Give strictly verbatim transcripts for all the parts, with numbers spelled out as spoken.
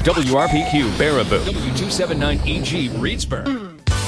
W R P Q Baraboo, W two seventy-nine E G Reedsburg.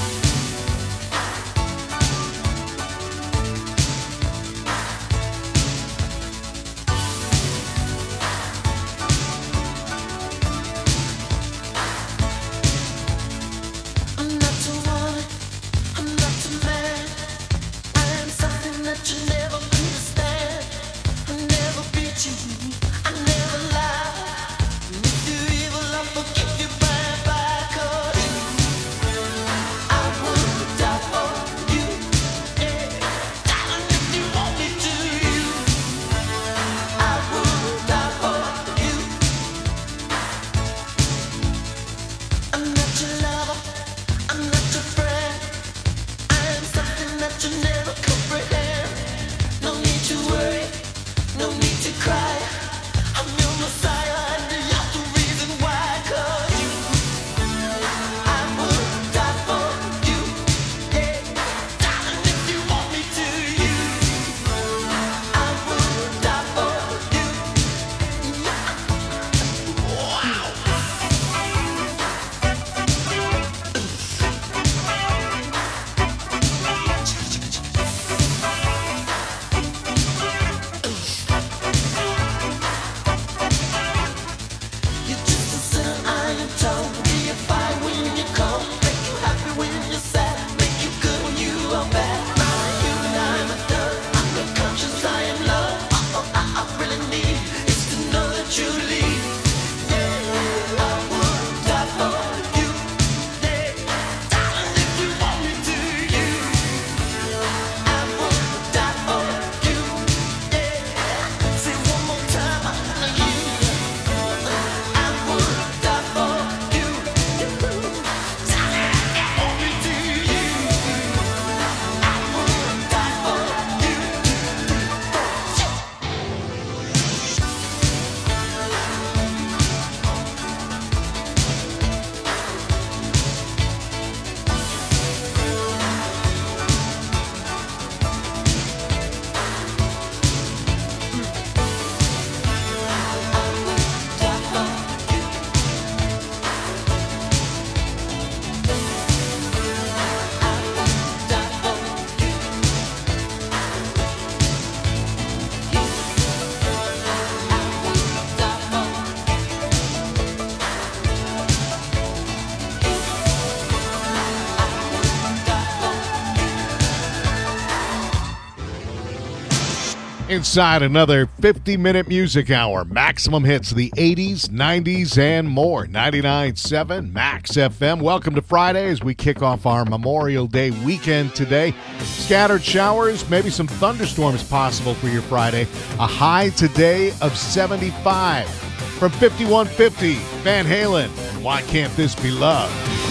Inside another fifty-minute music hour. Maximum hits of the eighties, nineties, and more. ninety-nine point seven Max F M. Welcome to Friday as we kick off our Memorial Day weekend today. Scattered showers, maybe some thunderstorms possible for your Friday. A high today of seventy-five. From fifty-one fifty, Van Halen. Why Can't This Be Love?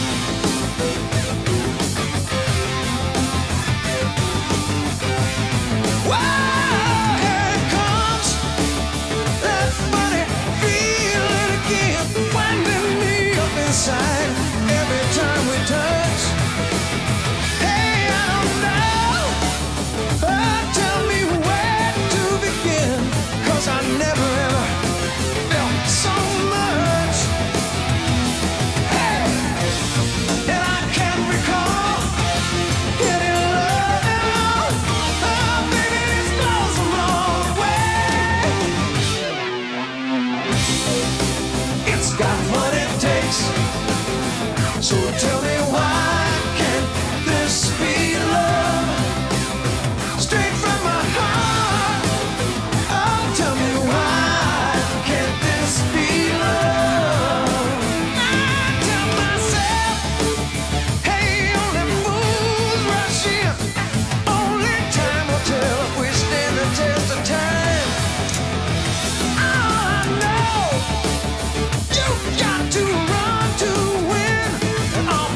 Every time we touch, hey, I don't know, oh, tell me where to begin, 'cause I never ever felt so much, hey, and I can't recall getting love at all, oh, baby, this blows them all away, it's got what it takes. So tell me why can't this be love? Straight from my heart. Oh, tell me why can't this be love? I tell myself, hey, only fools rush in. Only time will tell if we stand the test of time. Oh, I know you got to run to win. Oh,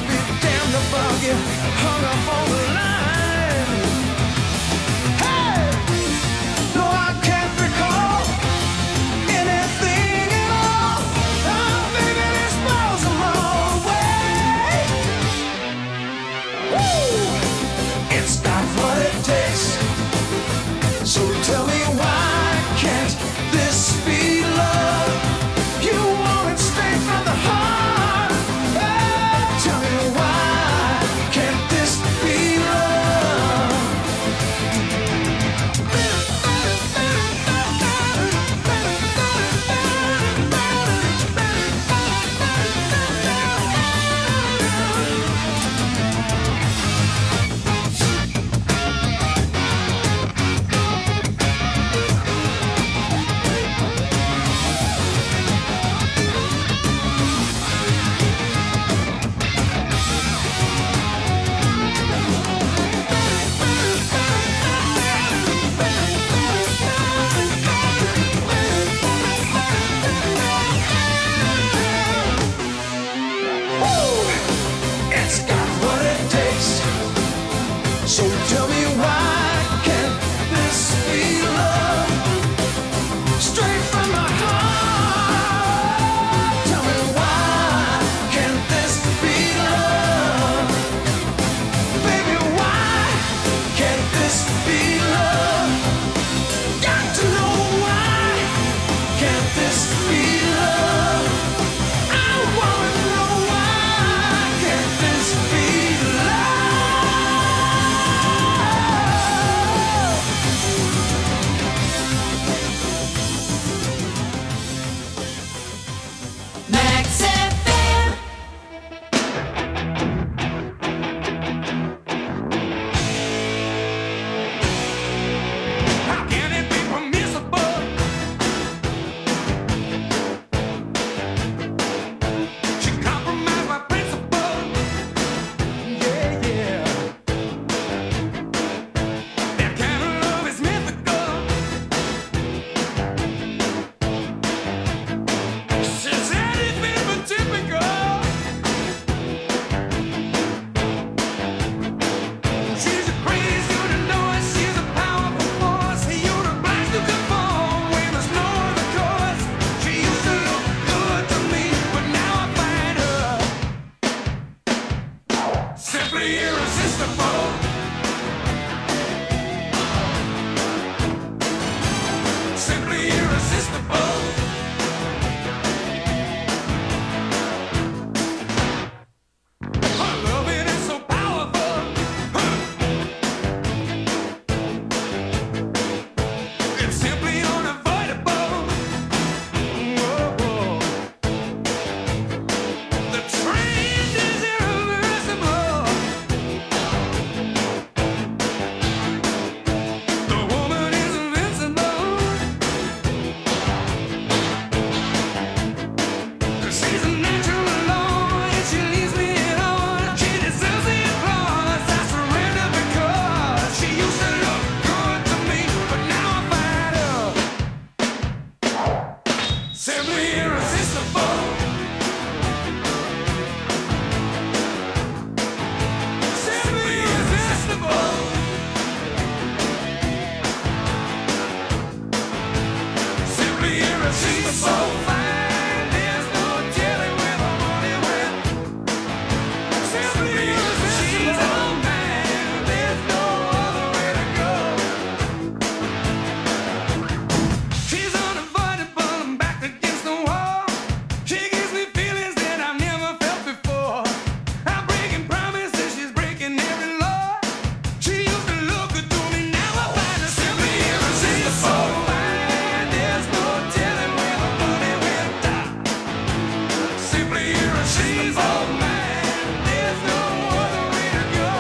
She's all mine. There's no other way to go.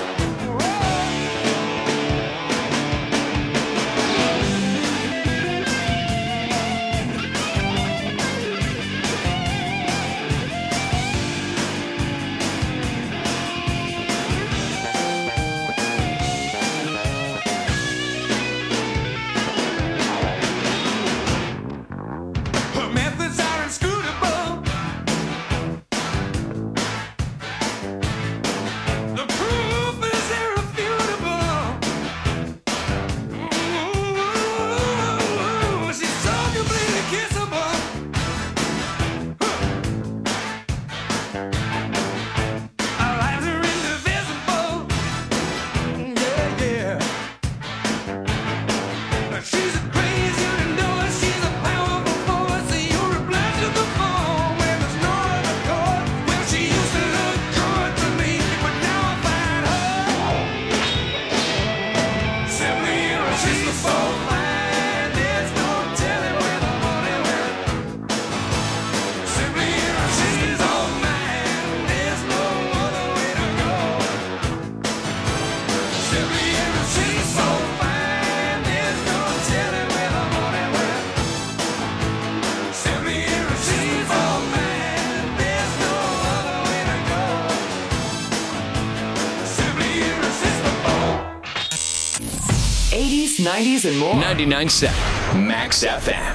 Her methods are inscrutable. The proof is irrefutable. Ooh, she's so completely kissable. Our lives are indivisible. Yeah, yeah. She's a crazy, you know it. She's a powerful force. You're a blast to the phone when there's no other chord. Well, she used to look good to me, but now I find her simply irresistible. Fine, there's no telling where the money went. Simply irresistible, man. There's no other way to go. Simply irresistible, fine. There's no telling where the money went. Simply irresistible, man. There's no other way to go. Simply irresistible. eighties, nineties, and more. ninety-nine point seven Max F M.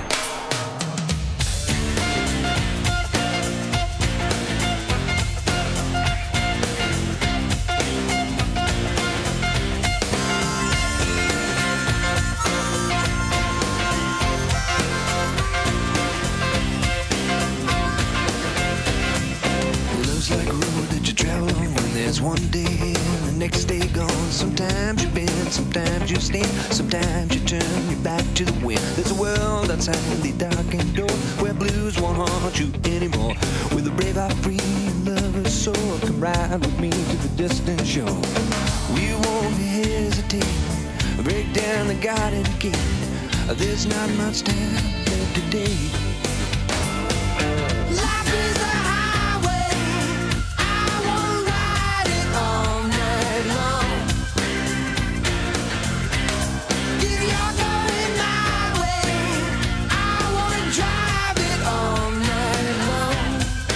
Love's like a road that you travel on when there's one day here and the next day gone. Sometimes you bend, sometimes you stand, sometimes you turn your back to the wind. There's a world outside the darkened door where blues won't haunt you anymore. With a brave heart free and lover's soul, come ride with me to the distant shore. We won't hesitate, break down the garden gate. There's not much time left today. Life is a highway. I wanna ride it all night long. If you're going my way, I wanna drive it all night long.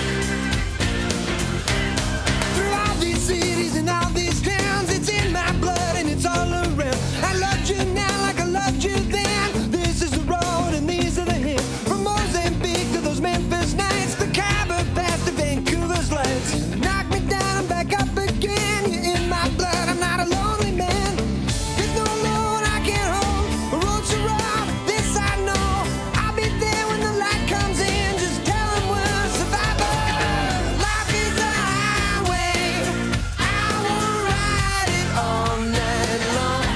Through all these cities and all these towns, it's in my blood and it's all around. I loved you now like I loved you then. This is the road and these are the hills. From Mozambique to those Memphis nights, the Khyber Pass to Vancouver's lights. Knock me down, I'm back up again. You're in my blood, I'm not a lonely man. There's no Lord I can't hold. A road so rough, this I know. I'll be there when the light comes in. Just tell 'em we're survivors. Life is a highway. I wanna ride it all night long.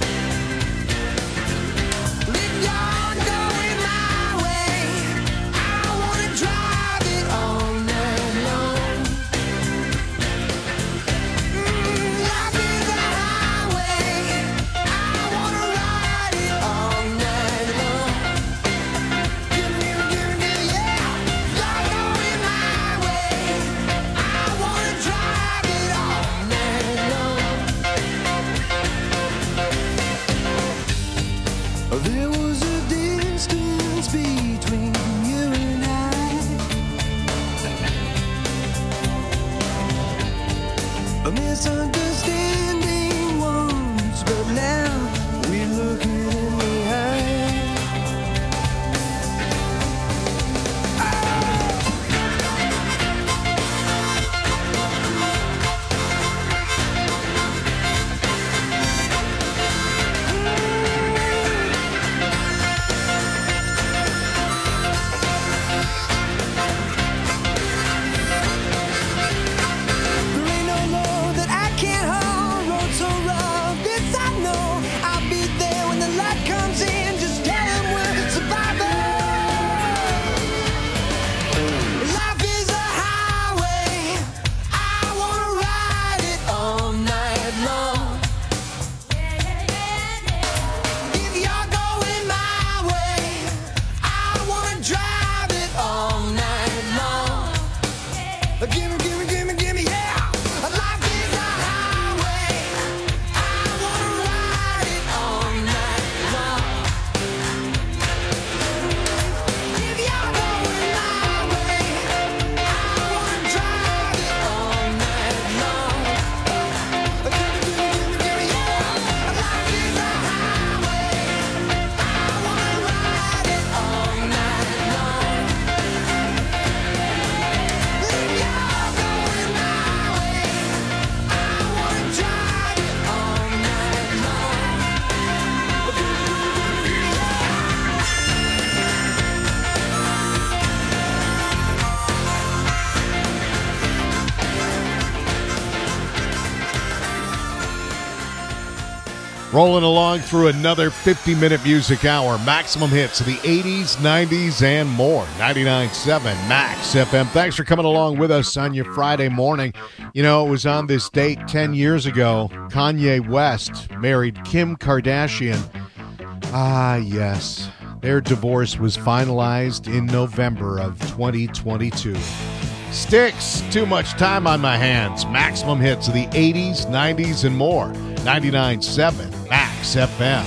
If you're going my way, I wanna drive it all night long. Mm, life is a highway. I wanna ride it all night long. Give me, give me, yeah. You're going my way. I wanna drive it all night long. There was a distance between you and I, a misunderstanding once, but now we look it in the eye. There ain't no load that I can't Rolling along through another fifty-minute music hour. Maximum hits of the eighties, nineties, and more. ninety-nine point seven Max F M. Thanks for coming along with us on your Friday morning. You know, it was on this date ten years ago. Kanye West married Kim Kardashian. Ah, yes. Their divorce was finalized in November of twenty twenty-two. Styx, Too Much Time on My Hands. Maximum hits of the eighties, nineties, and more. ninety-nine point seven Max F M.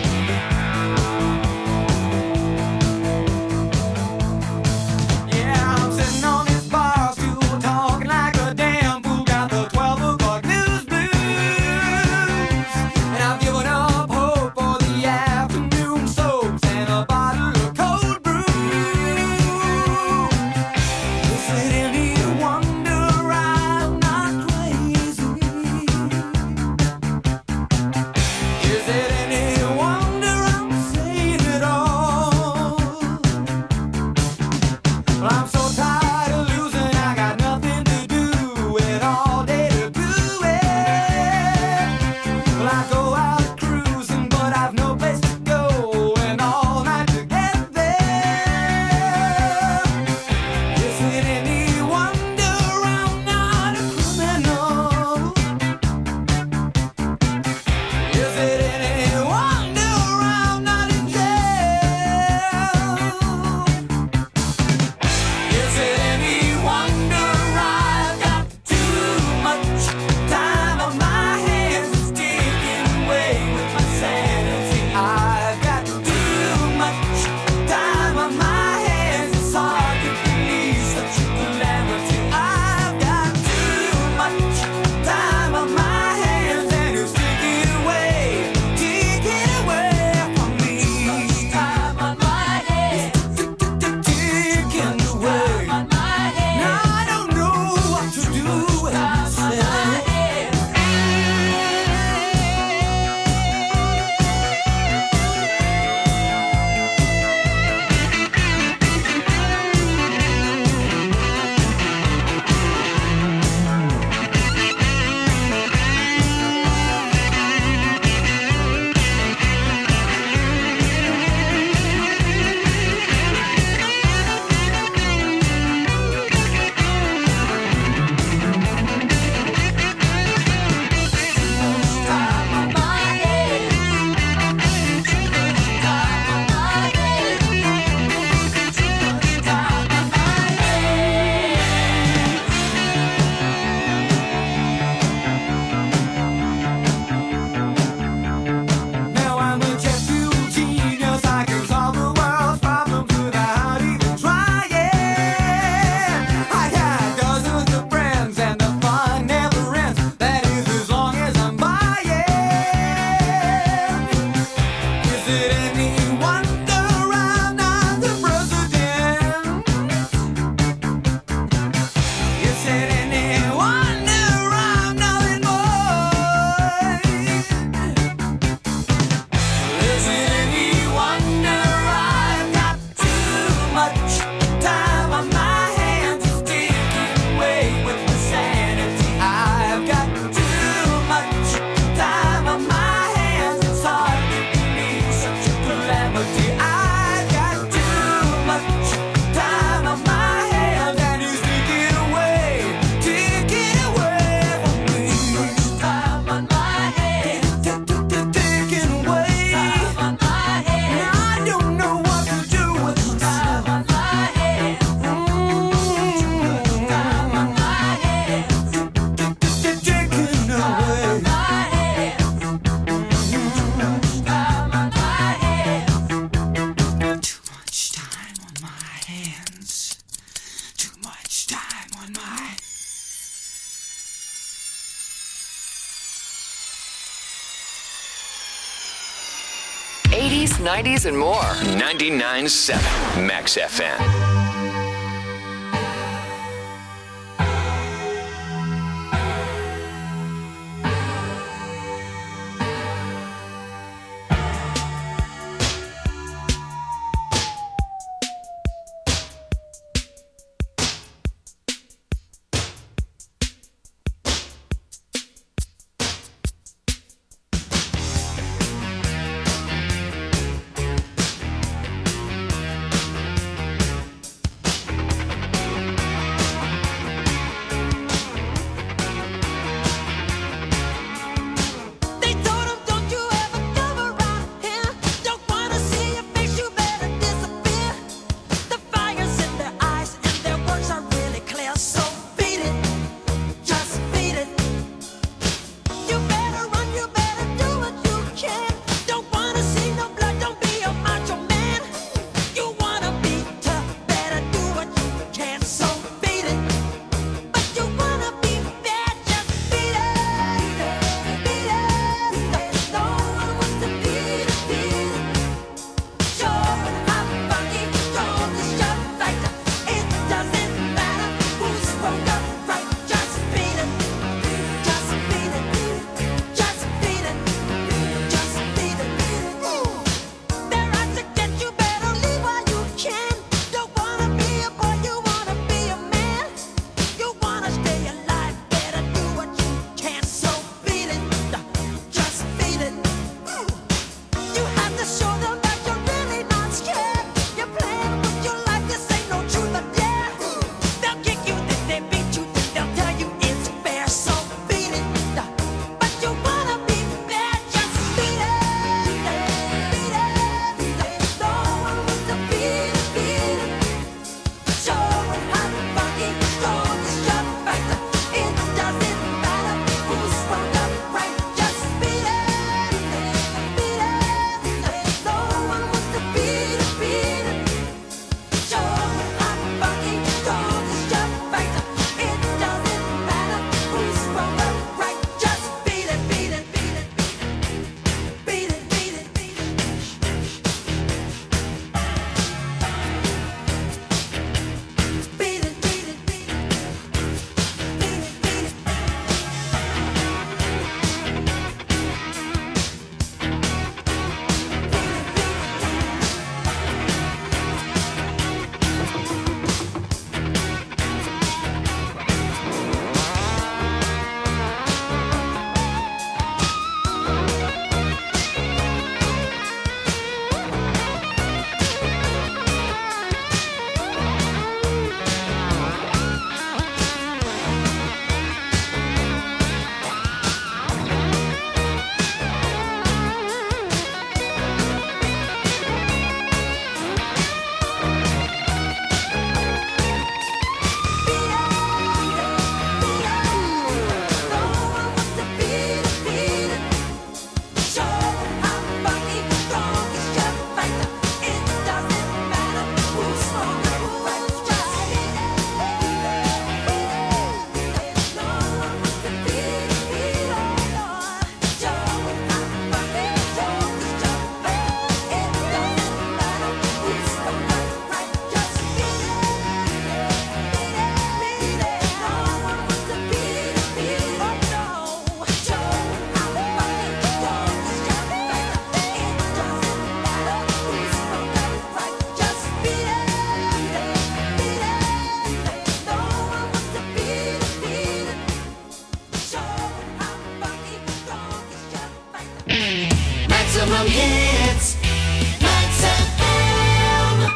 eighties, nineties, and more. ninety-nine point seven Max F M. Maximum Hits. Max F M.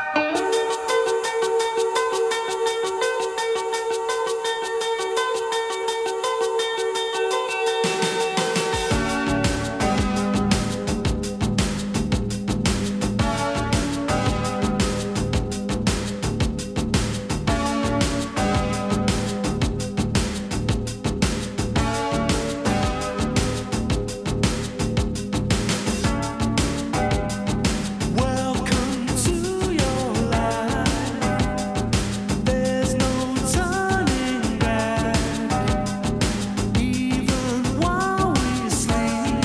Welcome to your life. There's no turning back. Even while we sleep,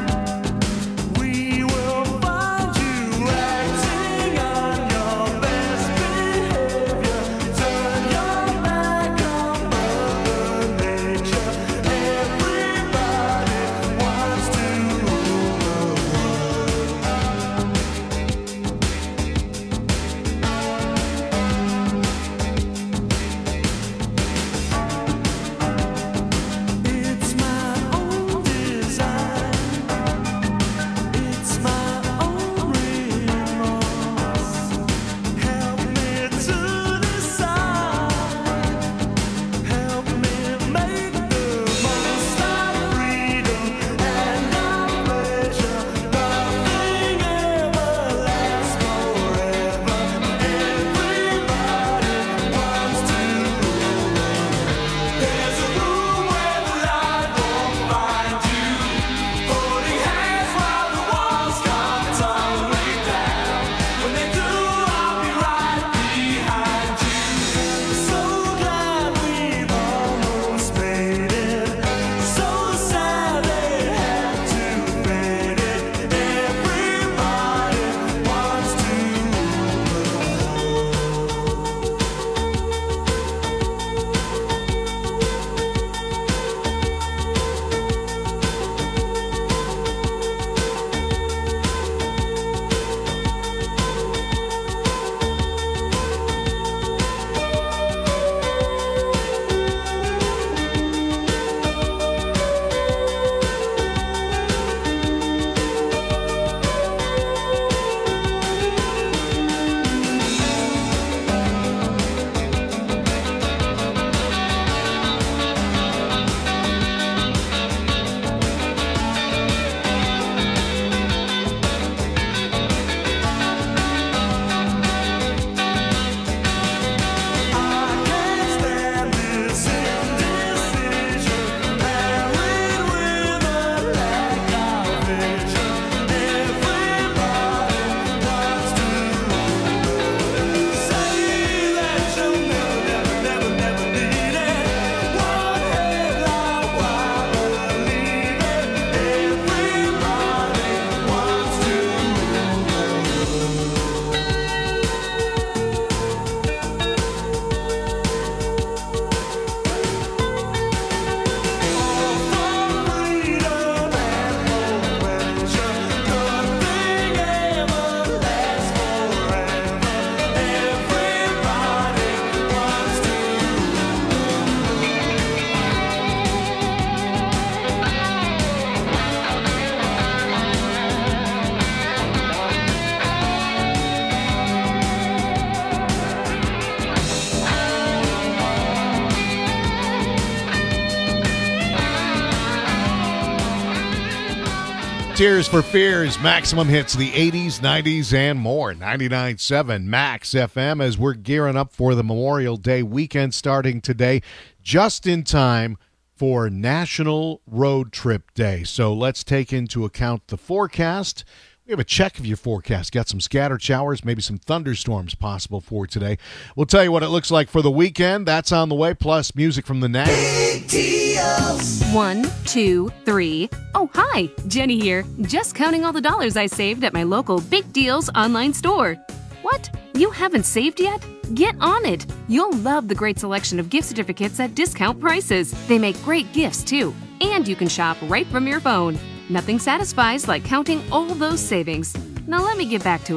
we will find you acting on your best behavior. Turn your back on Mother Nature. Everybody wants to rule the world. It's my own design. It's my own remorse. Help me to decide. Help me make the most of freedom and of pleasure. Nothing ever lasts forever. Everybody wants to rule the world. There's a room where the light won't find you. Holding hands while the walls come tumbling down. When they do, I'll be right behind you. So glad we've almost made it. So sad they had to fade it. Everybody wants to rule the I can't stand this indecision, married with a lack of vision. Everybody wants to say that you'll never, never, never, never need it. One headline, why believe it? Everybody wants to freedom and adventure. Nothing ever lasts forever. Everybody wants to Tears for Fears, Maximum Hits, the eighties, nineties, and more. ninety-nine point seven Max F M as we're gearing up for the Memorial Day weekend starting today, just in time for National Road Trip Day. So let's take into account the forecast. We have a check of your forecast. Got some scattered showers, maybe some thunderstorms possible for today. We'll tell you what it looks like for the weekend. That's on the way, plus music from the Nats. Big deals. One, two, three. Oh, hi, Jenny here. Just counting all the dollars I saved at my local Big Deals online store. What? You haven't saved yet? Get on it. You'll love the great selection of gift certificates at discount prices. They make great gifts, too. And you can shop right from your phone. Nothing satisfies like counting all those savings. Now let me get back to it.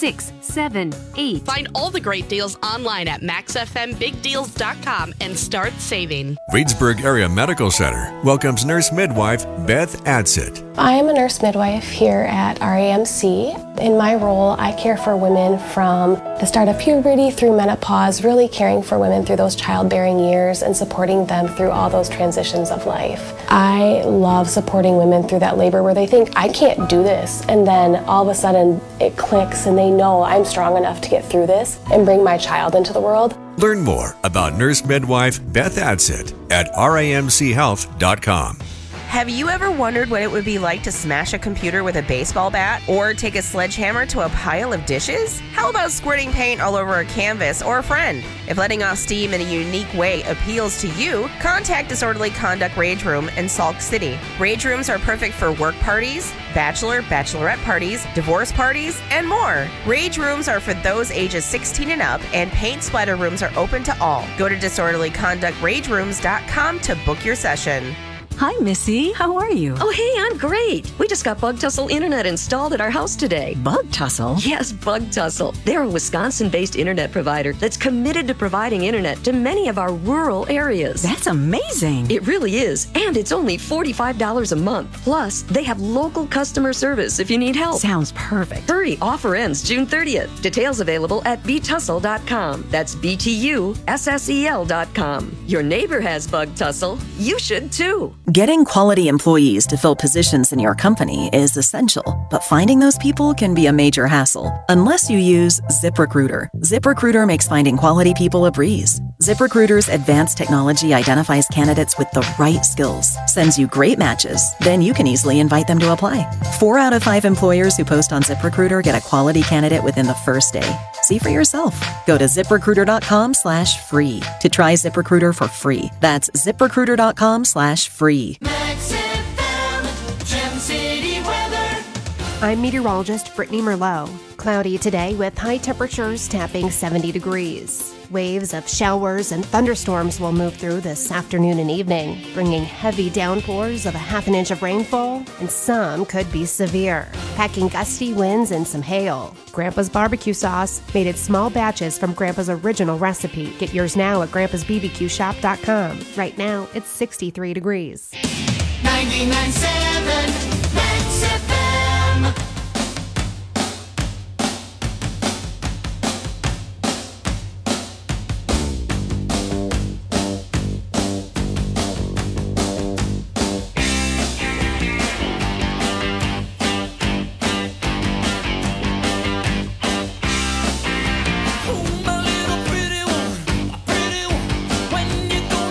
six, seven, eight. Find all the great deals online at max f m big deals dot com and start saving. Reedsburg Area Medical Center welcomes nurse midwife Beth Adsit. I am a nurse midwife here at R A M C. In my role, I care for women from the start of puberty through menopause, really caring for women through those childbearing years and supporting them through all those transitions of life. I love supporting women through that labor where they think, I can't do this, and then all of a sudden it clicks and they know I'm strong enough to get through this and bring my child into the world. Learn more about nurse midwife Beth Adsit at R A M C health dot com. Have you ever wondered what it would be like to smash a computer with a baseball bat or take a sledgehammer to a pile of dishes? How about squirting paint all over a canvas or a friend? If letting off steam in a unique way appeals to you, contact Disorderly Conduct Rage Room in Sauk City. Rage rooms are perfect for work parties, bachelor, bachelorette parties, divorce parties, and more. Rage rooms are for those ages sixteen and up, and paint splatter rooms are open to all. Go to disorderly conduct rage rooms dot com to book your session. Hi, Missy. How are you? Oh, hey, I'm great. We just got Bug Tussle Internet installed at our house today. Bug Tussle? Yes, Bug Tussle. They're a Wisconsin-based internet provider that's committed to providing internet to many of our rural areas. That's amazing. It really is. And it's only forty-five dollars a month. Plus, they have local customer service if you need help. Sounds perfect. Hurry, offer ends June thirtieth. Details available at b tussle dot com. That's B T U S S E L dot com. Your neighbor has Bug Tussle. You should too. Getting quality employees to fill positions in your company is essential, but finding those people can be a major hassle unless you use ZipRecruiter. ZipRecruiter makes finding quality people a breeze. ZipRecruiter's advanced technology identifies candidates with the right skills, sends you great matches, then you can easily invite them to apply. Four out of five employers who post on ZipRecruiter get a quality candidate within the first day. See for yourself. Go to ziprecruiter dot com slash free to try ZipRecruiter for free. That's ziprecruiter dot com slash free. Max F M, Gem City weather. I'm meteorologist Brittany Merlot. Cloudy today with high temperatures tapping seventy degrees. Waves of showers and thunderstorms will move through this afternoon and evening, bringing heavy downpours of a half an inch of rainfall, and some could be severe, packing gusty winds and some hail. Grandpa's barbecue sauce, made in small batches from Grandpa's original recipe. Get yours now at grandpas b b q shop dot com. Right now, it's sixty-three degrees. ninety-nine point seven Max F M.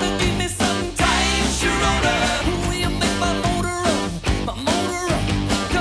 Come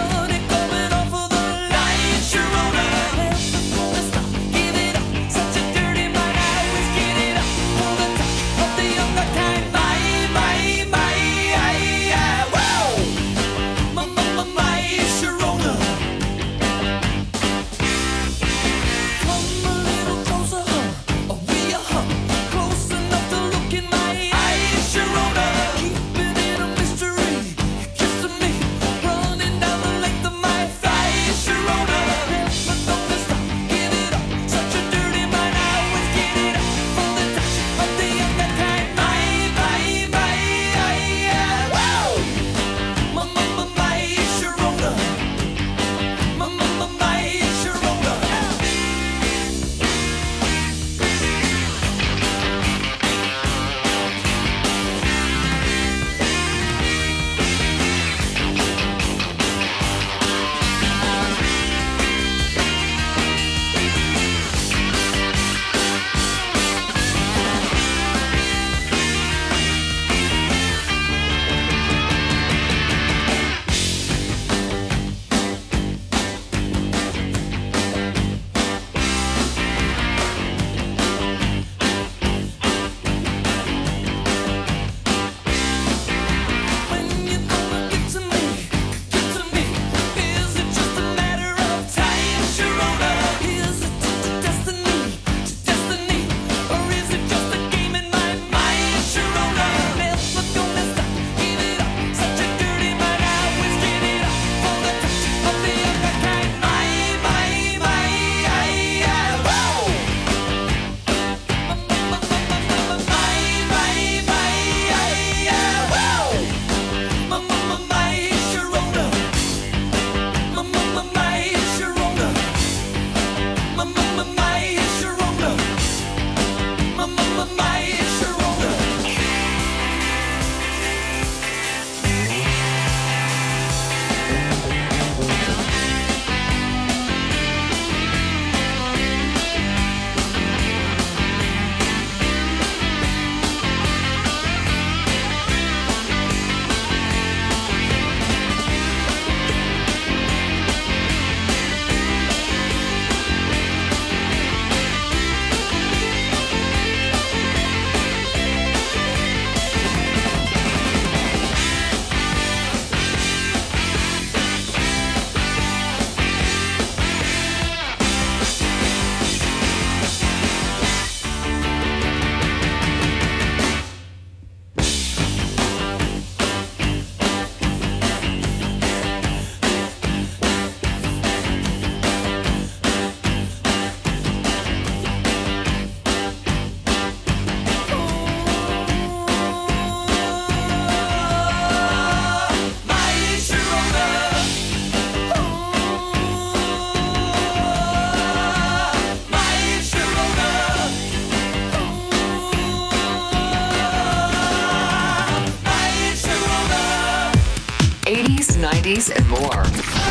nineties, and more.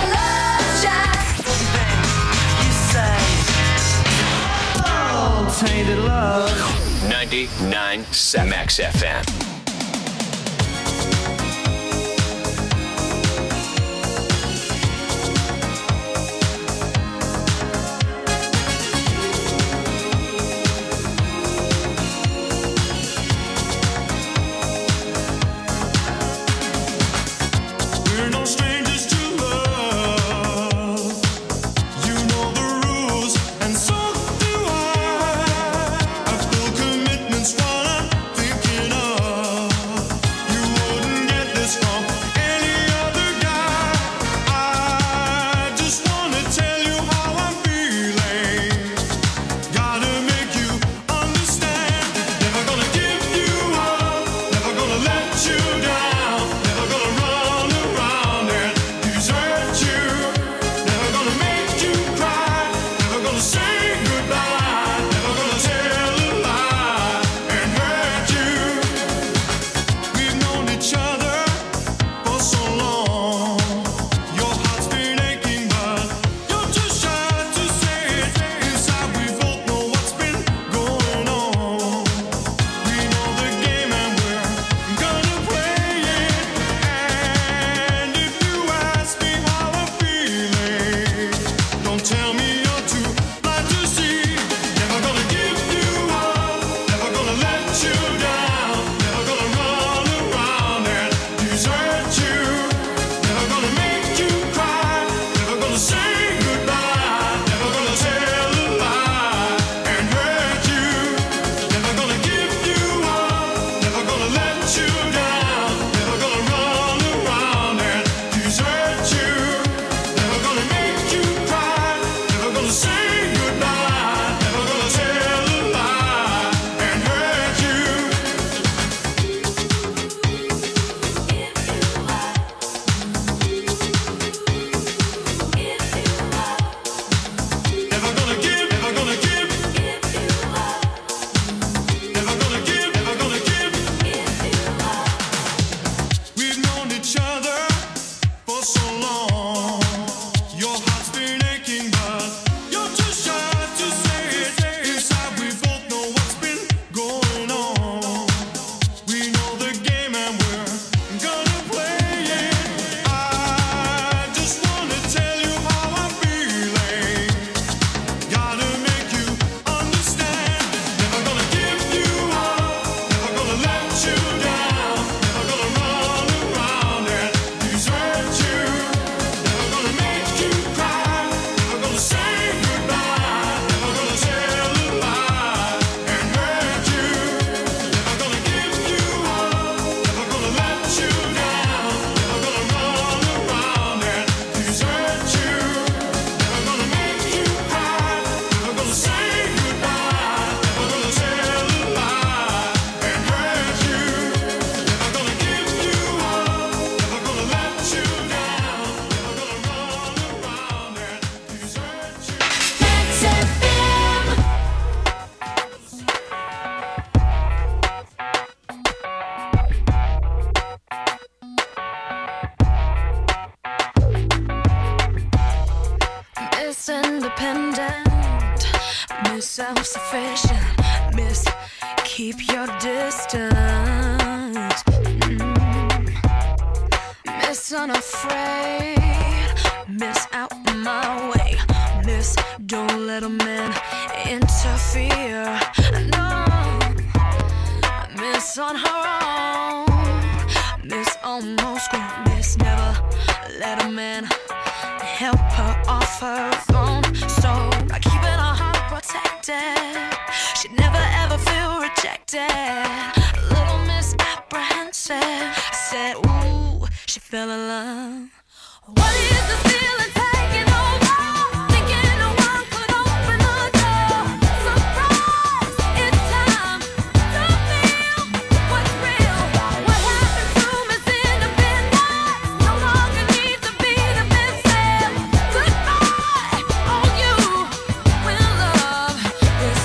Tainted love. ninety-nine point seven Max F M. We're no strangers to love. You know the rules, and so do I. I feel commitment's what I'm thinking of. You wouldn't get this from any other guy. I just wanna tell you how I'm feeling. Gotta make you understand. Never gonna give you up. Never gonna let you down. Never gonna run around and desert you. Never gonna make you cry. Never gonna say goodbye. Never gonna tell a lie and hurt you. We've known each other for so long. Your heart's been aching, but you're too shy to say it. Inside we both know what's been going on. We know the game and we're gonna play it. And if you ask me how I'm feeling, don't tell me you're too blind to see. Never gonna give you up. Never gonna let you down. Never gonna run around and desert you. Never gonna make you cry. Never gonna say goodbye. Never gonna tell a lie and hurt you. Never gonna give you up. Never gonna let you down. Never gonna run around and desert you. Never gonna make you cry. Never gonna say goodbye. Never gonna tell a lie and hurt you. Never gonna give, never gonna give. Never gonna give, never gonna give. We've known each other for so long. Your heart's been aching, but you're too shy to say it. Inside we both know what's been going on. We know the game and we're gonna play it. I just wanna tell you how I'm feeling. Gotta make you understand. Never gonna give you up. Never gonna let you down. Never gonna run around and desert you. Never gonna make you cry. Never gonna say goodbye. Never gonna tell a lie and hurt you. Never gonna give you up. Never gonna let you down. Never gonna run around and desert you. Never gonna make you cry. Never gonna say goodbye. Never gonna tell a lie and hurt you. Never gonna give you up. Never gonna let you down. Never gonna run around and desert you. Max F M. Miss Independent, Miss Self-Sufficient, Miss Keep Your Distance, Mm. Miss Unafraid, Miss Out My Way, Miss Don't Let a Man Interfere, no, Miss On Her Own, Miss Almost Grown, Miss Never Let a Man help her off her phone. So by keeping her heart protected, she'd never ever feel rejected. Little Miss Apprehensive said, ooh, she fell in love. What is this feeling taking over? Thinking no one could open the door. Surprise, it's time to feel what's real. What happened to Miss Independence? No longer needs to be the missing. Goodbye, all you when love is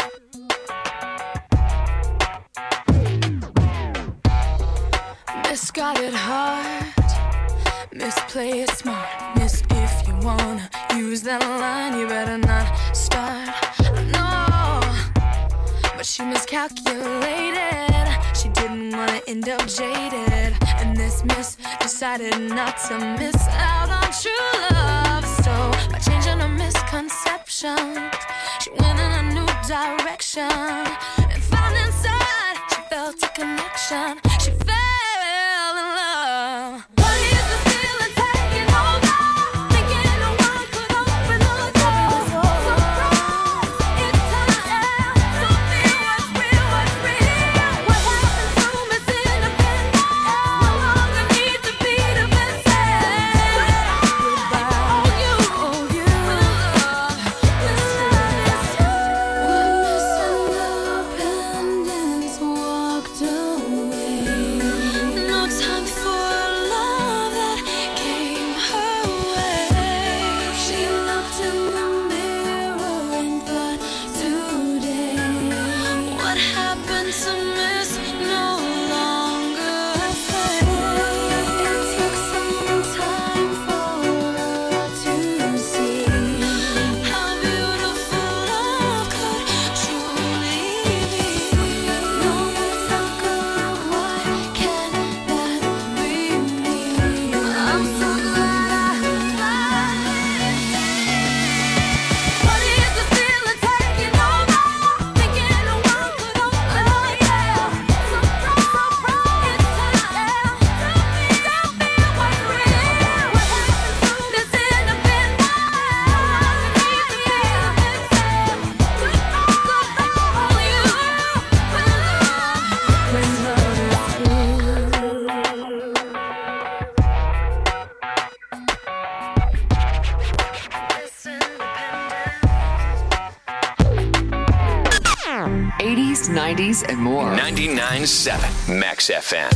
true. Miss got it hard. Miss, play it smart. Miss, if you wanna use that line, you better not start. No, but she miscalculated. She didn't wanna end up jaded. And this miss decided not to miss out on true love. So by changing her misconceptions, she went in a new direction and found inside she felt a connection. She fell in love. What is the feeling taking over? Thinking no one could open the door. Surprise, it's time to feel what's real, what's real. What happened to Miss Independent? No longer need to be defensive. Goodbye, oh you, oh you. This time is when Miss Independence walked away. No time for love that came her way. She looked in the mirror and thought, today, what happened to Miss no longer afraid? It took some time for her to see how beautiful love could truly be. No matter what, can that be me? I'm so glad I tried. What is the feeling taking over? Thinking no one could open the door. Surprise, surprise, it's time to feel what's real. What happened to Miss Independent? Need to be defensive. Goodbye, oh you. When love is eighties, nineties, and more. ninety-nine point seven Max F M.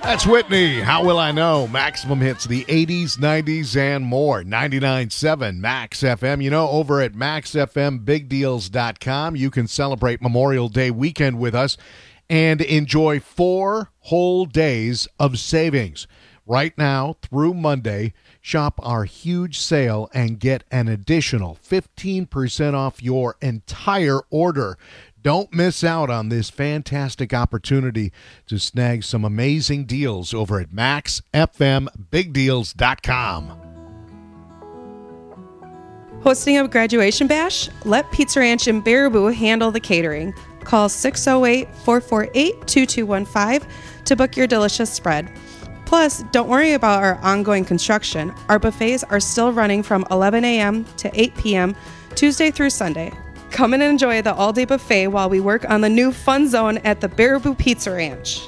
That's Whitney. How will I know? Maximum hits the eighties, nineties, and more. ninety-nine point seven Max F M. You know, over at max f m big deals dot com, you can celebrate Memorial Day weekend with us and enjoy four whole days of savings. Right now, through Monday, shop our huge sale and get an additional fifteen percent off your entire order. Don't miss out on this fantastic opportunity to snag some amazing deals over at max f m big deals dot com. Hosting a graduation bash? Let Pizza Ranch in Baraboo handle the catering. Call six oh eight, four four eight, two two one five to book your delicious spread. Plus, don't worry about our ongoing construction. Our buffets are still running from eleven a.m. to eight p.m. Tuesday through Sunday. Come and enjoy the all-day buffet while we work on the new fun zone at the Baraboo Pizza Ranch.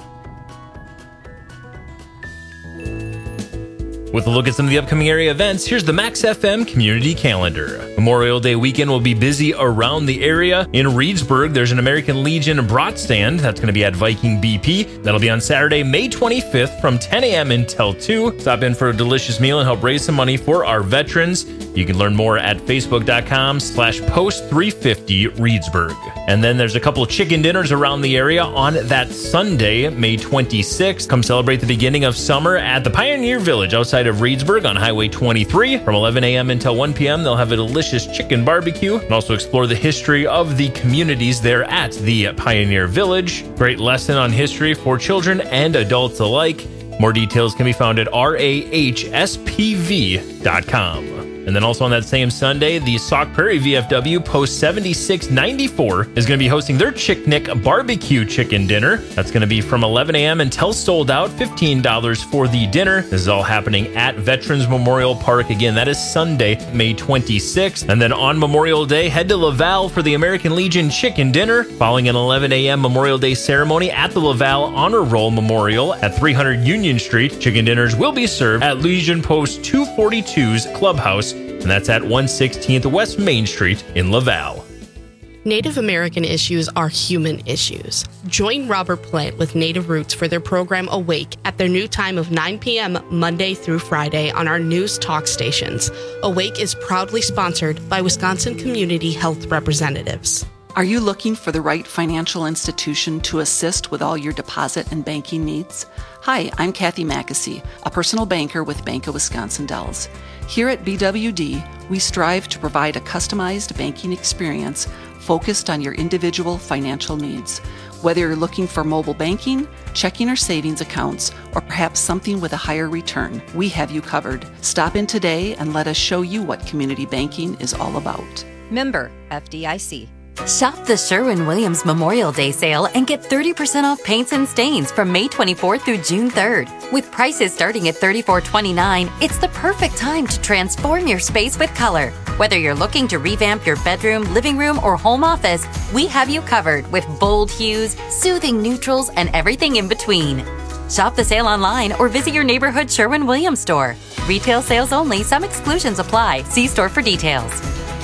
With a look at some of the upcoming area events, here's the Max F M community calendar. Memorial Day weekend will be busy around the area. In Reedsburg, there's an American Legion brat stand. That's going to be at Viking B P. That'll be on Saturday, May twenty-fifth from ten a.m. until two. Stop in for a delicious meal and help raise some money for our veterans. You can learn more at facebook.com slash post 350 Reedsburg. And then there's a couple of chicken dinners around the area on that Sunday, May twenty-sixth. Come celebrate the beginning of summer at the Pioneer Village outside of Reedsburg on Highway twenty-three. From eleven a.m. until one p.m., they'll have a delicious chicken barbecue and also explore the history of the communities there at the Pioneer Village. Great lesson on history for children and adults alike. More details can be found at r a h s p v dot com. And then also on that same Sunday, the Sauk Prairie V F W Post seventy-six ninety-four is going to be hosting their Chicknick Barbecue Chicken Dinner. That's going to be from eleven a.m. until sold out, fifteen dollars for the dinner. This is all happening at Veterans Memorial Park. Again, that is Sunday, May twenty-sixth. And then on Memorial Day, head to Laval for the American Legion Chicken Dinner, following an eleven a.m. Memorial Day ceremony at the Laval Honor Roll Memorial at three hundred Union Street. Chicken dinners will be served at Legion Post two forty-two's Clubhouse, and that's at one sixteenth West Main Street in Laval. Native American issues are human issues. Join Robert Plant with Native Roots for their program Awake at their new time of nine p.m. Monday through Friday on our news talk stations. Awake is proudly sponsored by Wisconsin Community Health Representatives. Are you looking for the right financial institution to assist with all your deposit and banking needs? Hi, I'm Kathy Mackesy, a personal banker with Bank of Wisconsin Dells. Here at B W D, we strive to provide a customized banking experience focused on your individual financial needs. Whether you're looking for mobile banking, checking or savings accounts, or perhaps something with a higher return, we have you covered. Stop in today and let us show you what community banking is all about. Member F D I C. Shop the Sherwin-Williams Memorial Day sale and get thirty percent off paints and stains from May twenty-fourth through June third. With prices starting at thirty-four twenty-nine, it's the perfect time to transform your space with color. Whether you're looking to revamp your bedroom, living room, or home office, we have you covered with bold hues, soothing neutrals, and everything in between. Shop the sale online or visit your neighborhood Sherwin-Williams store. Retail sales only. Some exclusions apply. See store for details.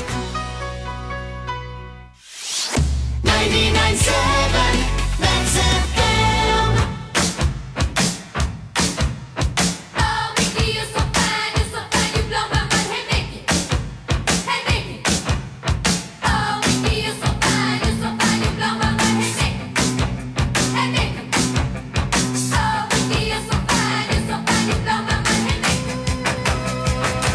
ninety-nine point seven Max F M. Oh, Mickey, you're so fine, you're so fine, you blow my mind. Hey, Mickey, hey, Mickey. Oh, Mickey, you're so fine, you're so fine, you blow my mind. Hey, Mickey, hey, Mickey. Oh, Mickey, you're so fine, you're so fine, you blow my mind. Hey, Mickey.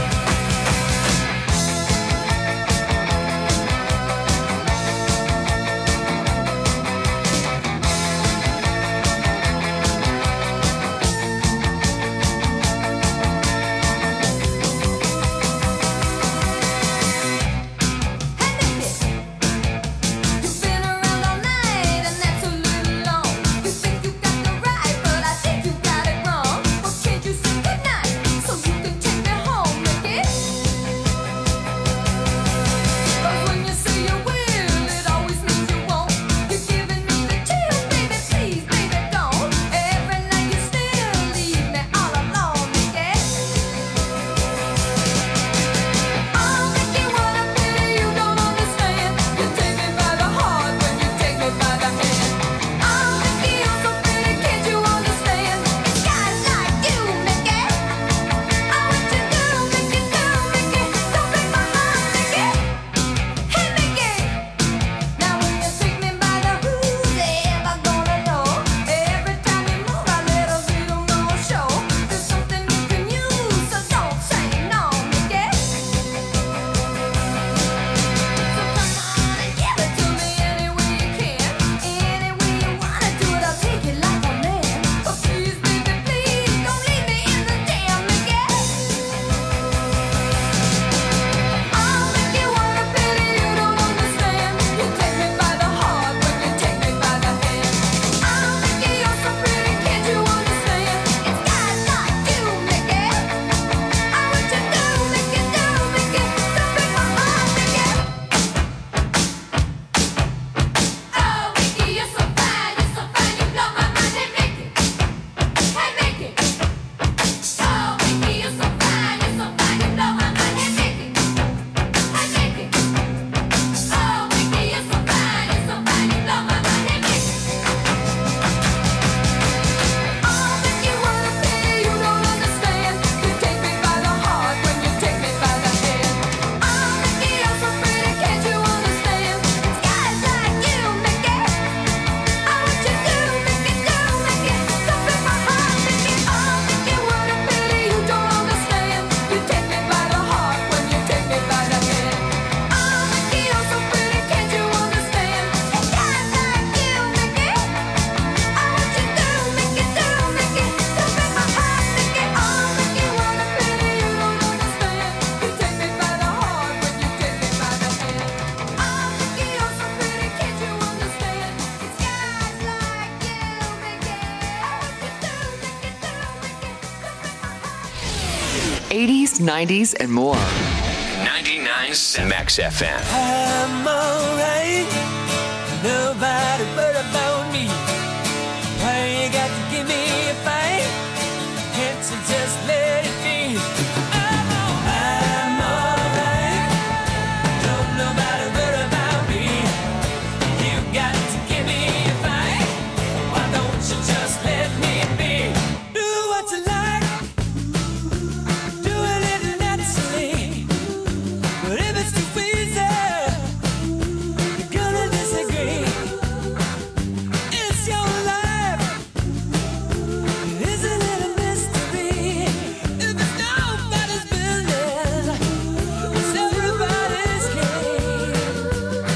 eighties, nineties, and more. ninety-nine point seven Max F M. I'm alright. Nobody but about me. Why you got to give me a fight? Can't you just let it be? I'm alright. I'm alright. Don't nobody but about me. You got to give me a fight. Why don't you just let me be? Do what you like. Do it naturally. But if it's too easy, you're gonna disagree. It's your life. Isn't it a mystery? If it's nobody's business, it's everybody's game.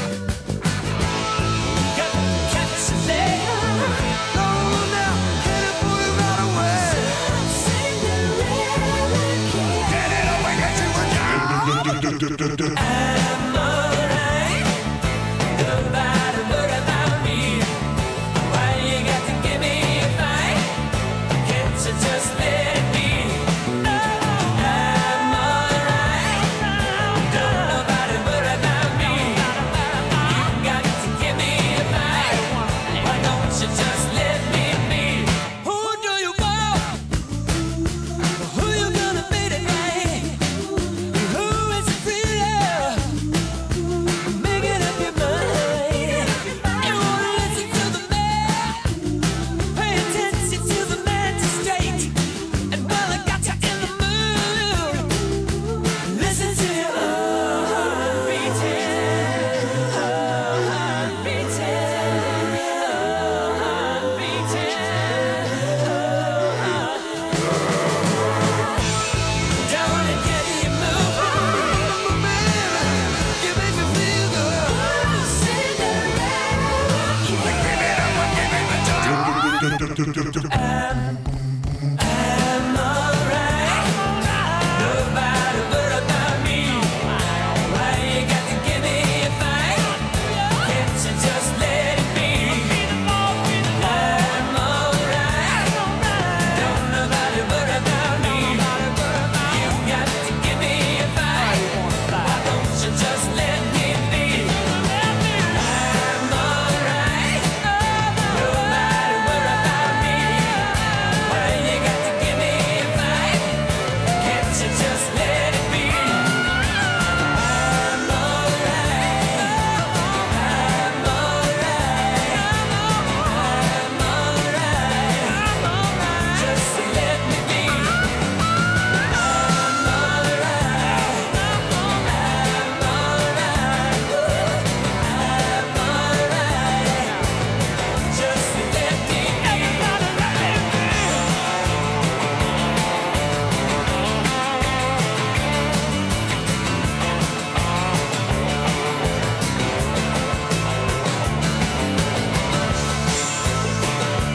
Got to catch a leg. Go now, get it, put it right away. Get it away, get you a job. I'm